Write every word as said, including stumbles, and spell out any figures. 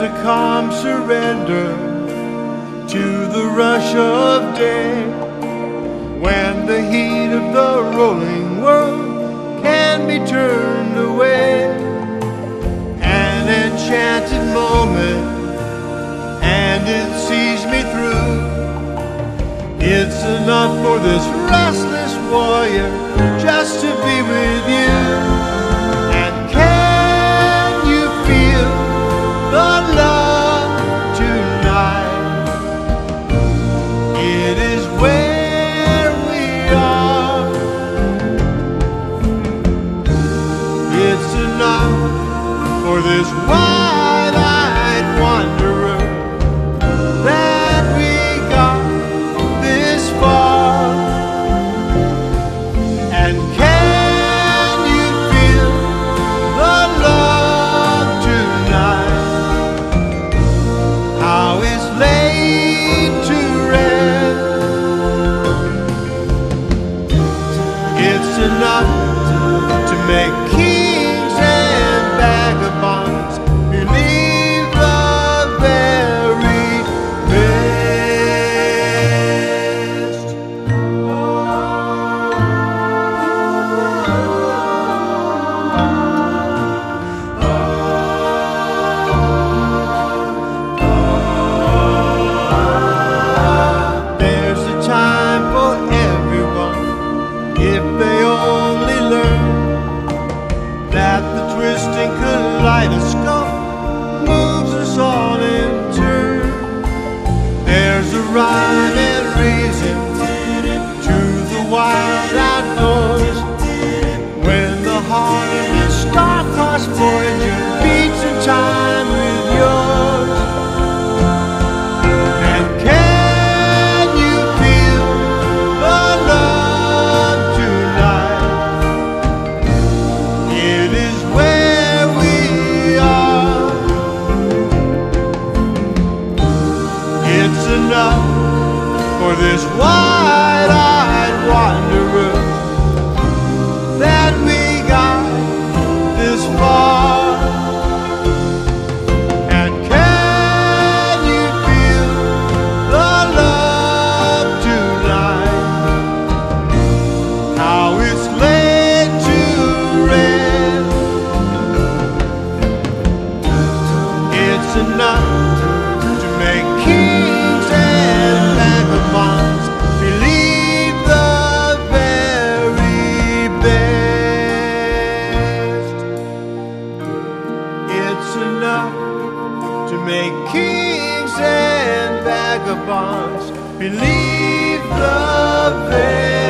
a calm surrender to the rush of day, when the heat of the rolling world can be turned away. An enchanted moment, and it sees me through. It's enough for this restless warrior just to be with you. And can you feel the love tonight? It is where we are. It's enough for this wide-eyed wanderer that we got this far. And can you feel the love tonight? How it's laid to rest. It's enough to make kings and vagabonds believe the very best. There's a time for everyone if they only learn that the twisting kaleidoscope moves us all in turn. There's a rhyme and reason to the wild outdoors, when the heart of the star-crossed Voyager beats in time with yours. And can you feel the love tonight? It is where we are. It's enough for this wide-eyed wanderer that we got this far. And can you feel the love tonight? How it's laid to rest. It's enough to make kings and vagabonds believe the very best. It's enough to make kings and vagabonds believe the very